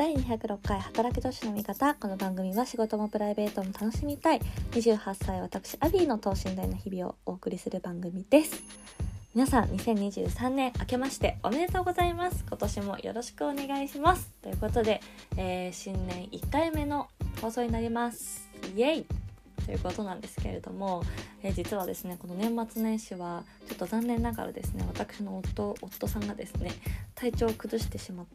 第206回働く女子の味方。この番組は仕事もプライベートも楽しみたい28歳私アビーの等身大の日々をお送りする番組です。皆さん2023年明けましておめでとうございます。今年もよろしくお願いします。ということで、新年1回目の放送になります。イエイということなんですけれども、実はですね、この年末年始はちょっと残念ながらですね、私の夫さんがですね、体調を崩してしまって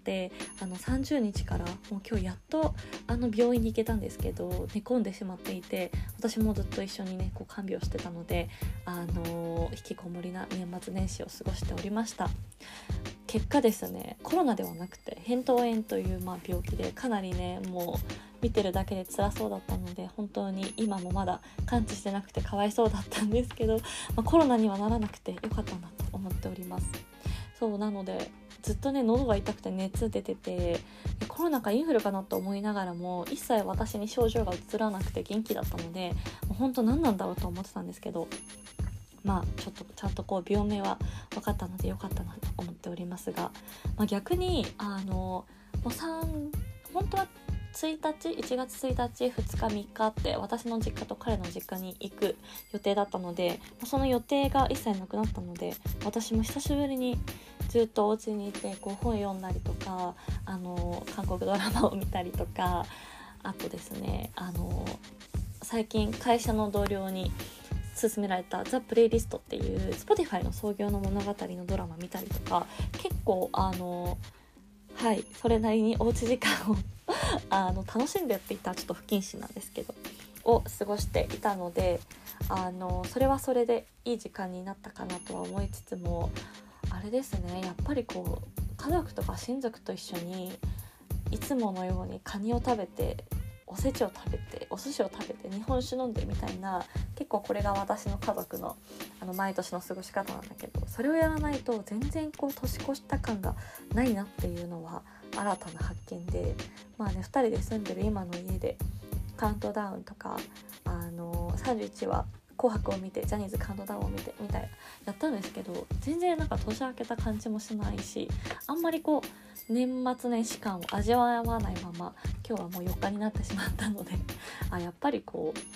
、30日からもう今日やっと病院に行けたんですけど、寝込んでしまっていて、私もずっと一緒にね看病してたので、引きこもりな年末年始を過ごしておりました。結果ですね、コロナではなくて扁桃炎という、病気で、かなりねもう見てるだけで辛そうだったので、本当に今もまだ完治してなくてかわいそうだったんですけど、コロナにはならなくてよかったなと思っております。そうなのでずっとね喉が痛くて熱出てて、コロナかインフルかなと思いながらも一切私に症状が移らなくて元気だったので、もう本当何なんだろうと思ってたんですけど、ちょっとちゃんと病名は分かったのでよかったなと思っておりますが、逆に本当は1月1日2日3日って私の実家と彼の実家に行く予定だったので、その予定が一切なくなったので、私も久しぶりにずっとお家にいて本読んだりとか、韓国ドラマを見たりとか、あとですね最近会社の同僚に勧められたザ・プレイリストっていう Spotify の創業の物語のドラマ見たりとか、結構それなりにおうち時間を楽しんでやっていた、ちょっと不謹慎なんですけどを過ごしていたので、それはそれでいい時間になったかなとは思いつつも、あれですね、やっぱり家族とか親族と一緒にいつものようにカニを食べて、おせちを食べて、お寿司を食べて、日本酒飲んでみたいな、結構これが私の家族の毎年の過ごし方なんだけど、それをやらないと全然年越した感がないなっていうのは新たな発見で、2人で住んでる今の家でカウントダウンとか、31は紅白を見て、ジャニーズカウントダウンを見てみたいやったんですけど、全然年明けた感じもしないし、あんまり年末年始感を味わわないまま今日はもう4日になってしまったので、やっぱり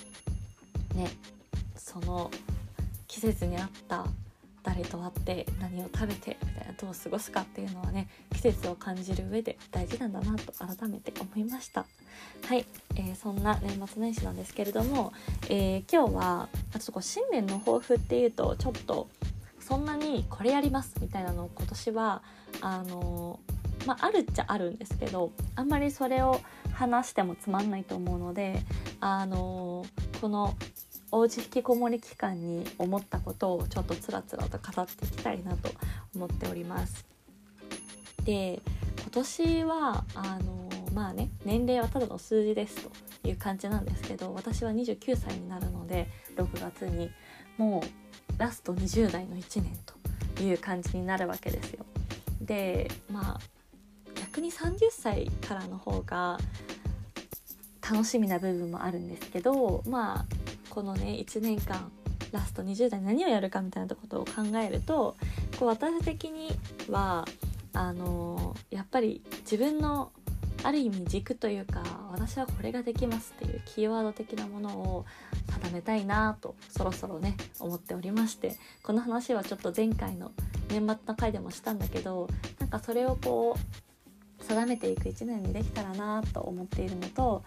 その季節に合った誰と会って何を食べてみたいな、どう過ごすかっていうのはね、季節を感じる上で大事なんだなと改めて思いました。はい、そんな年末年始なんですけれども、今日はちょっと新年の抱負っていうとちょっとそんなにこれやりますみたいなのを今年はあるっちゃあるんですけど、あんまりそれを話してもつまんないと思うので、このおうち引きこもり期間に思ったことをちょっとつらつらと語っていきたいなと思っております。で、今年は年齢はただの数字ですという感じなんですけど、私は29歳になるので、6月にもうラスト20代の1年という感じになるわけですよ。で、逆に30歳からの方が楽しみな部分もあるんですけど、このね1年間ラスト20代何をやるかみたいなことを考えると、私的にはやっぱり自分のある意味軸というか、私はこれができますっていうキーワード的なものを定めたいなとそろそろね思っておりまして、この話はちょっと前回の年末の回でもしたんだけど、それを定めていく1年にできたらなと思っているのと、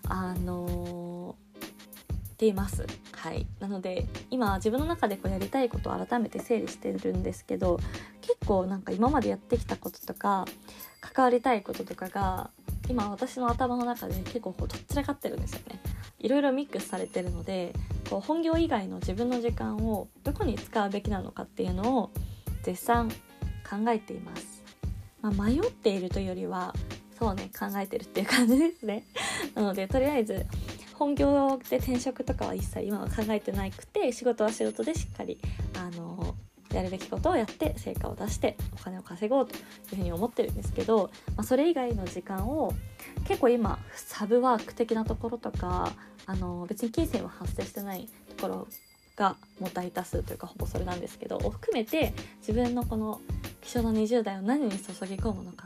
っています。はい。なので今自分の中でやりたいことを改めて整理してるんですけど、結構今までやってきたこととか関わりたいこととかが今私の頭の中で結構どっちらかってるんですよね。いろいろミックスされてるので、本業以外の自分の時間をどこに使うべきなのかっていうのを絶賛考えています。迷っているというよりは考えてるっていう感じですね。なのでとりあえず本業で転職とかは一切今は考えてなくて、仕事は仕事でしっかりやるべきことをやって成果を出してお金を稼ごうというふうに思ってるんですけど、それ以外の時間を結構今サブワーク的なところとか、別に金銭は発生してないところがもう大多数というかほぼそれなんですけどを含めて、自分のこの希少な20代を何に注ぎ込むのか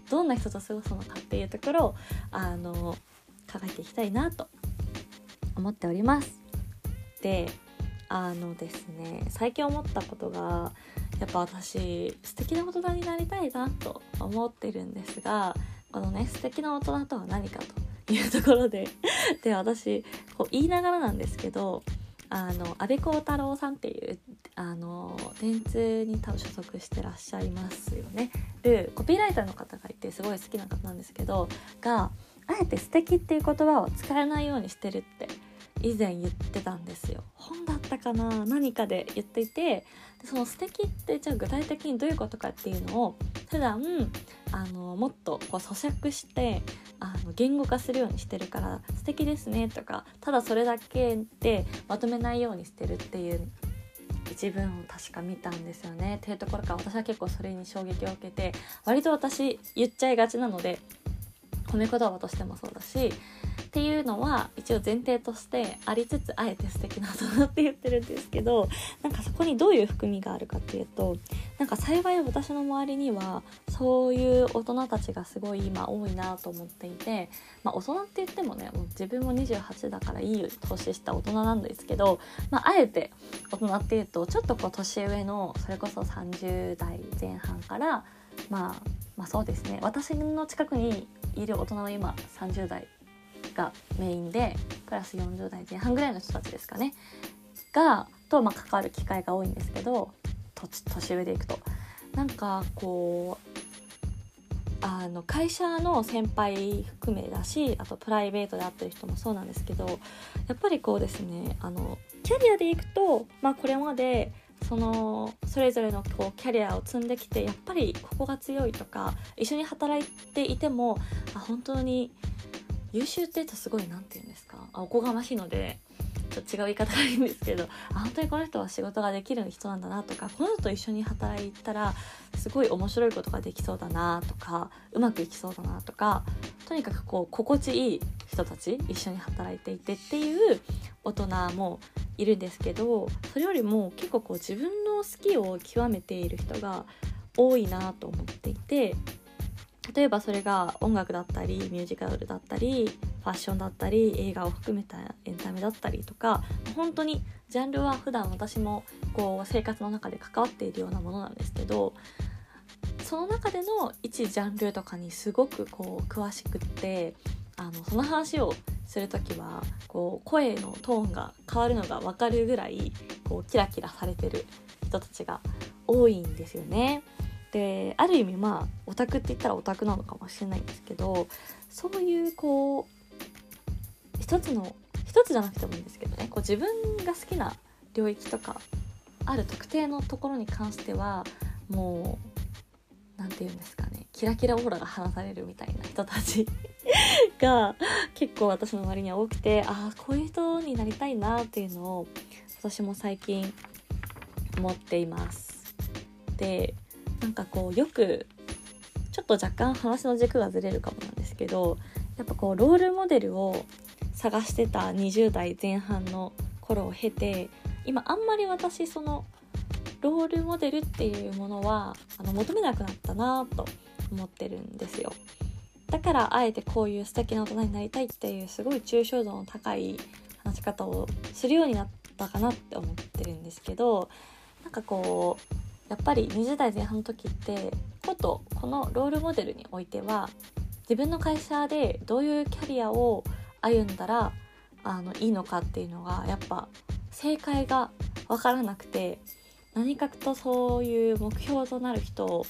どんな人と過ごすのかっていうところを考えていきたいなと思っております。でですね、最近思ったことが、やっぱ私素敵な大人になりたいなと思ってるんですが、このね素敵な大人とは何かというところでで私こう言いながらなんですけど、安部公太郎さんっていう電通に多分所属してらっしゃいますよね。コピーライターの方がいてすごい好きな方なんですけど、あえて素敵っていう言葉を使えないようにしてるって以前言ってたんですよ。本だったかな、何かで言っていて、でその素敵ってじゃあ具体的にどういうことかっていうのを普段もっとこう咀嚼して言語化するようにしてるから、素敵ですねとかただそれだけでまとめないようにしてるっていう一文を確か見たんですよね。っていうところから私は結構それに衝撃を受けて、割と私言っちゃいがちなので、褒め言葉としてもそうだしっていうのは一応前提としてありつつ、あえて素敵な大人って言ってるんですけど、なんかそこにどういう含みがあるかっていうと、なんか幸い私の周りにはそういう大人たちがすごい今多いなと思っていて、大人って言ってもね、もう自分も28だからいい年した大人なんですけど、あえて大人っていうとちょっとこう年上のそれこそ30代前半からそうですね、私の近くにいる大人は今30代がメインで、プラス40代前半ぐらいの人たちですかねと関わる機会が多いんですけど、年上でいくとなんかこう会社の先輩含めだし、あとプライベートで会ってる人もそうなんですけど、やっぱりこうですね、キャリアでいくとこれまでそれぞれのこうキャリアを積んできて、やっぱりここが強いとか、一緒に働いていても本当に優秀って言うとすごいなんて言うんですか、おこがましいのでちょっと違う言い方がいいんですけど、本当にこの人は仕事ができる人なんだなとか、この人と一緒に働いたらすごい面白いことができそうだなとか、うまくいきそうだなとか、とにかくこう心地いい人たち、一緒に働いていてっていう大人もいるんですけど、それよりも結構こう自分の好きを極めている人が多いなと思っていて、例えばそれが音楽だったりミュージカルだったりファッションだったり映画を含めたエンタメだったりとか、本当にジャンルは普段私もこう生活の中で関わっているようなものなんですけど、その中での一ジャンルとかにすごくこう詳しくって、その話をするときはこう声のトーンが変わるのが分かるぐらいこうキラキラされてる人たちが多いんですよね。である意味オタクって言ったらオタクなのかもしれないんですけど、そういうこう一つじゃなくてもいいんですけどね、こう自分が好きな領域とかある特定のところに関してはもうなんて言うんですかね、キラキラオーラが放されるみたいな人たちが結構私の周りには多くて、こういう人になりたいなっていうのを私も最近思っています。でなんかこうよくちょっと若干話の軸がずれるかもなんですけど、やっぱこうロールモデルを探してた20代前半の頃を経て、今あんまり私そのロールモデルっていうものは求めなくなったなと思ってるんですよ。だからあえてこういう素敵な大人になりたいっていうすごい抽象度の高い話し方をするようになったかなって思ってるんですけど、なんかこうやっぱり20代前半の時ってこのロールモデルにおいては自分の会社でどういうキャリアを歩んだらいいのかっていうのがやっぱ正解が分からなくて、何かとそういう目標となる人を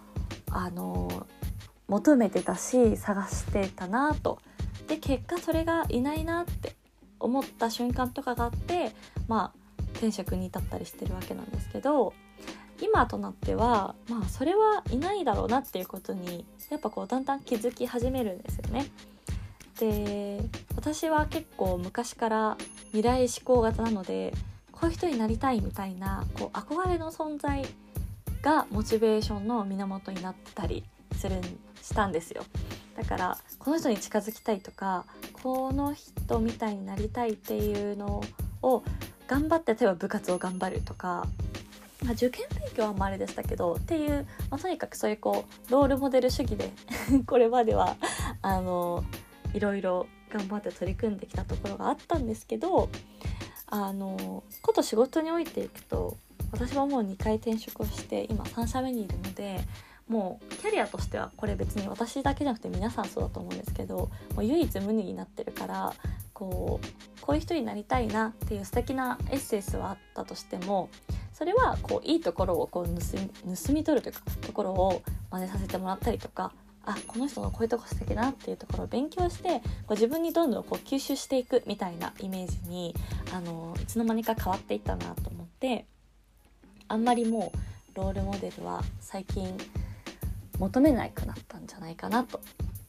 求めてたし探してたなと。で結果それがいないなって思った瞬間とかがあって、転職に至ったりしてるわけなんですけど、今となってはそれはいないだろうなっていうことにやっぱこうだんだん気づき始めるんですよね。で私は結構昔から未来志向型なので、こういう人になりたいみたいなこう憧れの存在がモチベーションの源になってたりしたんですよ。だからこの人に近づきたいとか、この人みたいになりたいっていうのを頑張って、例えば部活を頑張るとか、 受験勉強はあれでしたけどっていう、とにかくそういうロールモデル主義でこれまではいろいろ頑張って取り組んできたところがあったんですけど、こと仕事においていくと、私はもう2回転職をして今3社目にいるので、もうキャリアとしてはこれ別に私だけじゃなくて皆さんそうだと思うんですけど、もう唯一無二になってるから、こういう人になりたいなっていう素敵なエッセンスはあったとしても、それはいいところを盗み取るというかところを真似させてもらったりとか、この人のこういうとこ素敵だなっていうところを勉強して自分にどんどん吸収していくみたいなイメージにいつの間にか変わっていったなと思って、あんまりもうロールモデルは最近求めなくなったんじゃないかなと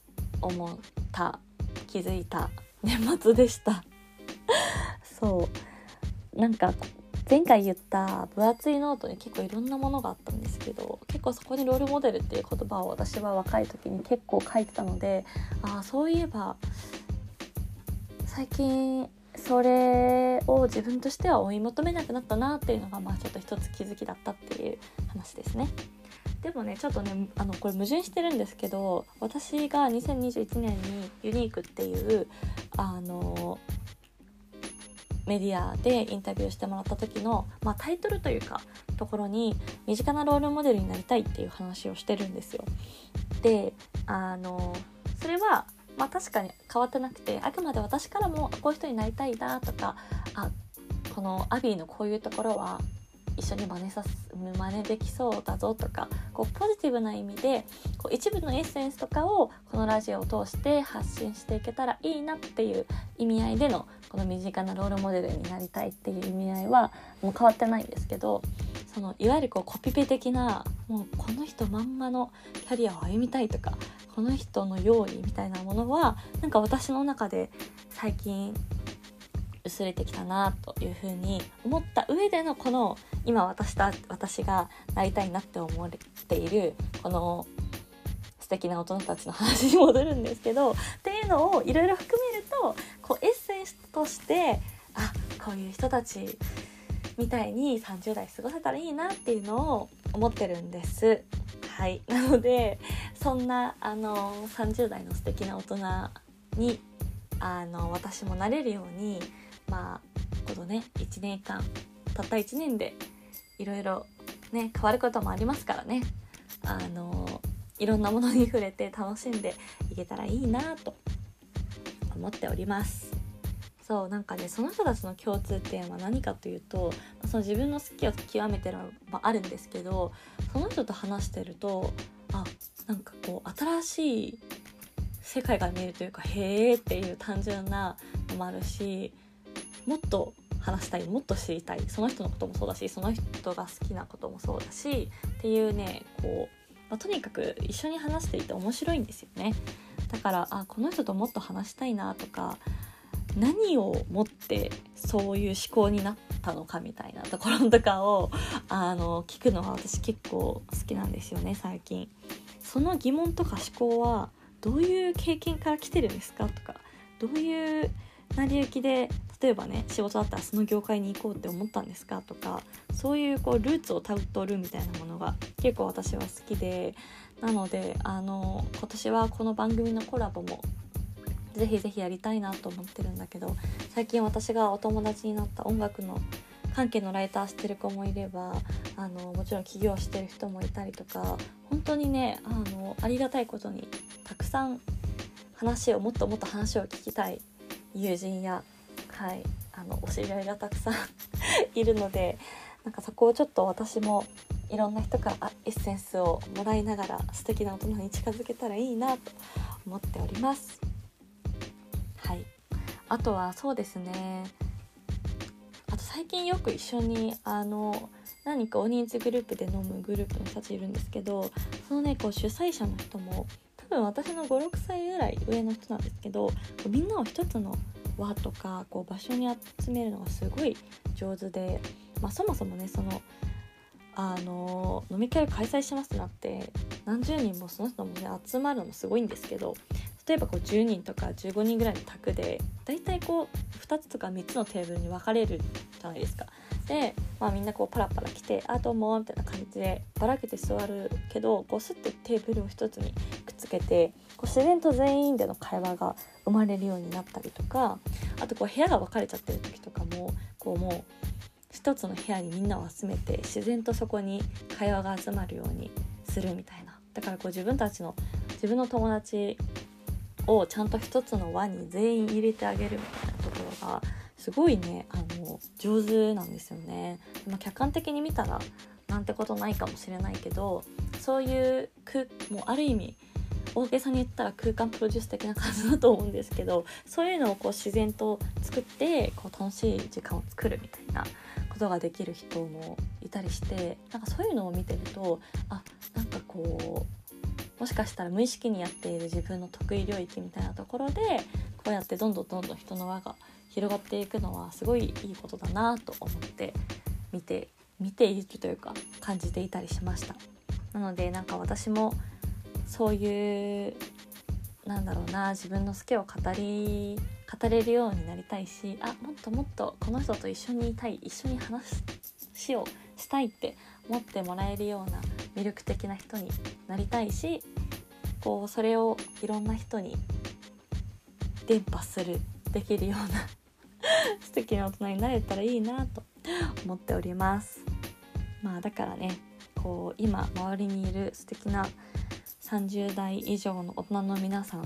気づいた年末でしたそうなんか前回言った分厚いノートに結構いろんなものがあったんですけど、結構そこにロールモデルっていう言葉を私は若い時に結構書いてたので、そういえば最近それを自分としては追い求めなくなったなっていうのがちょっと一つ気づきだったっていう話ですね。でもねちょっとねこれ矛盾してるんですけど、私が2021年にユニークっていうメディアでインタビューしてもらった時の、タイトルというかところに身近なロールモデルになりたいっていう話をしてるんですよ。でそれは確かに変わってなくて、あくまで私からもこういう人になりたいなとか、このアビーのこういうところは一緒に真似できそうだぞとか、ポジティブな意味で一部のエッセンスとかをこのラジオを通して発信していけたらいいなっていう意味合いでのこの身近なロールモデルになりたいっていう意味合いはもう変わってないんですけど、いわゆるコピペ的なもうこの人まんまのキャリアを歩みたいとか、この人のようにみたいなものは私の中で最近薄れてきたなというふうに思った上でのこの今私がなりたいなって思っているこの素敵な大人たちの話に戻るんですけど、っていうのをいろいろ含めるとエッセンスとしてこういう人たちみたいに30代過ごせたらいいなっていうのを思ってるんです。はい、なのでそんな30代の素敵な大人に私もなれるようにこのね1年間たった1年でいろいろね変わることもありますからね、いろんなものに触れて楽しんでいけたらいいなと思っております。その人たちの共通点は何かというと、その自分の好きを極めてるのはあるんですけど、その人と話してると新しい世界が見えるというか、へーっていう単純なのもあるし、もっと話したい、もっと知りたい、その人のこともそうだし、その人が好きなこともそうだしっていうねとにかく一緒に話していて面白いんですよね。だからこの人ともっと話したいなとか、何をもってそういう思考になったのかみたいなところとかを聞くのは私結構好きなんですよね最近。その疑問とか思考はどういう経験から来てるんですかとか、どういう成り行きで例えばね仕事だったらその業界に行こうって思ったんですかとか、そういうルーツをたどるみたいなものが結構私は好きで、なので今年はこの番組のコラボもぜひぜひやりたいなと思ってるんだけど、最近私がお友達になった音楽の関係のライターしてる子もいればもちろん起業してる人もいたりとか、本当にねありがたいことにたくさんもっともっと話を聞きたい友人や、お知り合いがたくさんいるので、そこをちょっと私もいろんな人からエッセンスをもらいながら素敵な大人に近づけたらいいなと思っております。はい、あとはそうですね、最近よく一緒に何か大人数グループで飲むグループの人たちいるんですけど、そのね主催者の人も多分私の 5,6 歳ぐらい上の人なんですけど、みんなを一つの輪とか場所に集めるのがすごい上手で、そもそもね飲み会を開催しますってなって何十人もその人もね集まるのもすごいんですけど、例えば10人とか15人ぐらいの卓でだいたい2つとか3つのテーブルに分かれるじゃないですか。で、みんなこうパラパラ来てどうもみたいな感じでばらけて座るけど、こうスッてテーブルを一つにくっつけてこう自然と全員での会話が生まれるようになったりとか、あとこう部屋が分かれちゃってる時とかもこうもう一つの部屋にみんなを集めて自然とそこに会話が集まるようにするみたいな。だからこう自分の友達をちゃんと一つの輪に全員入れてあげるみたいなところがすごいね上手なんですよね。客観的に見たらなんてことないかもしれないけど、そういうもうある意味大げさに言ったら空間プロデュース的な感じだと思うんですけど、そういうのをこう自然と作ってこう楽しい時間を作るみたいなことができる人もいたりして、なんかそういうのを見てるとなんかこうもしかしたら無意識にやっている自分の得意領域みたいなところでこうやってどんどん人の輪が広がっていくのはすごいいいことだなと思って見ているというか感じていたりしました。なのでなんか私もそういう自分の好きを語れるようになりたいし、もっともっとこの人と一緒にいたい、一緒に話をしたいって思ってもらえるような魅力的な人になりたいし、こうそれをいろんな人に伝播できるような素敵な大人になれたらいいなと思っております。だからねこう今周りにいる素敵な30代以上の大人の皆さん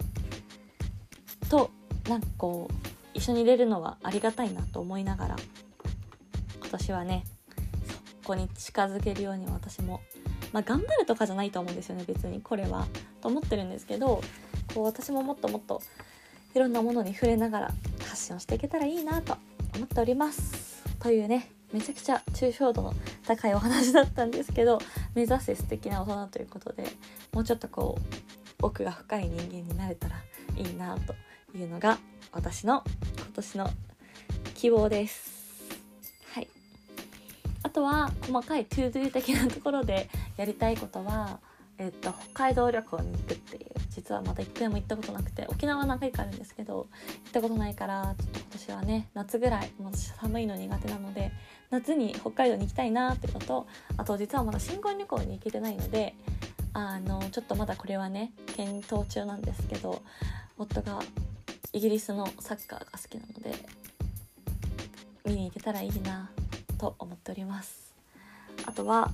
となんかこう一緒にいれるのはありがたいなと思いながら、今年はねそこに近づけるように私も頑張るとかじゃないと思うんですよね、別にこれはと思ってるんですけど、こう私ももっともっといろんなものに触れながら発信をしていけたらいいなと思っておりますというね、めちゃくちゃ抽象度の高いお話だったんですけど、目指せ素敵な大人ということで、もうちょっとこう奥が深い人間になれたらいいなというのが私の今年の希望です。はい。あとは細かい to-do 的なところでやりたいことは、北海道旅行に行くっていう、実はまだ一回も行ったことなくて、沖縄は何回かあるんですけど行ったことないから、ちょっと今年はね夏ぐらい、私寒いの苦手なので夏に北海道に行きたいなっていうのと、あと実はまだ新婚旅行に行けてないのでちょっとまだこれはね検討中なんですけど、夫がイギリスのサッカーが好きなので見に行けたらいいなと思っております。あとは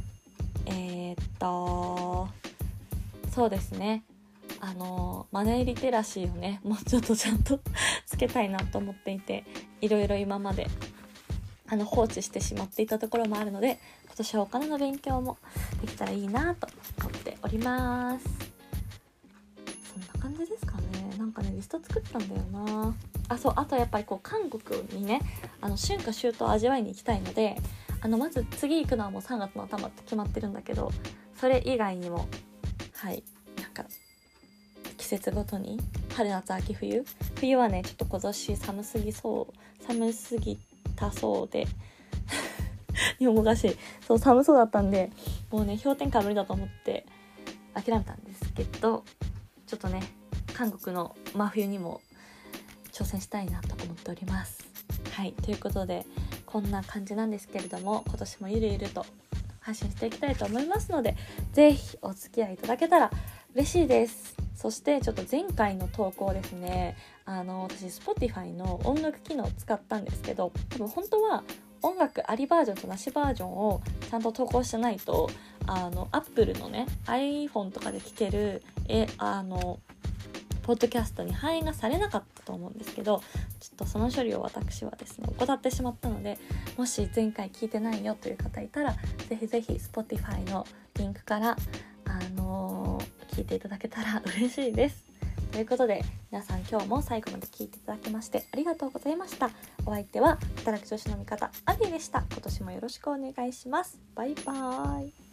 そうですね、マネーリテラシーをねもうちょっとちゃんとつけたいなと思っていて、いろいろ今まで放置してしまっていたところもあるので、今年はお金の勉強もできたらいいなと思っております。そんな感じですかね。なんかねリスト作ったんだよな。あとやっぱりこう韓国にね春夏秋冬味わいに行きたいので、まず次行くのはもう3月の頭って決まってるんだけど、それ以外にもなんか季節ごとに春夏秋冬はねちょっと今年寒すぎたそうで日本語が寒そうだったんで、もうね氷点下無理だと思って諦めたんですけど、ちょっとね韓国の真冬にも挑戦したいなと思っております。ということでこんな感じなんですけれども、今年もゆるゆると発信していきたいと思いますので、ぜひお付き合いいただけたら嬉しいです。そしてちょっと前回の投稿ですね、私 Spotify の音楽機能を使ったんですけど、多分本当は音楽ありバージョンとなしバージョンをちゃんと投稿してないとApple のね iPhone とかで聴けるポッドキャストに反映がされなかったと思うんですけど、ちょっとその処理を私はですね怠ってしまったので、もし前回聞いてないよという方いたらぜひぜひ Spotify のリンクから聞いていただけたら嬉しいです。ということで皆さん今日も最後まで聞いていただきましてありがとうございました。お相手は働く女子の味方アビーでした。今年もよろしくお願いします。バイバーイ。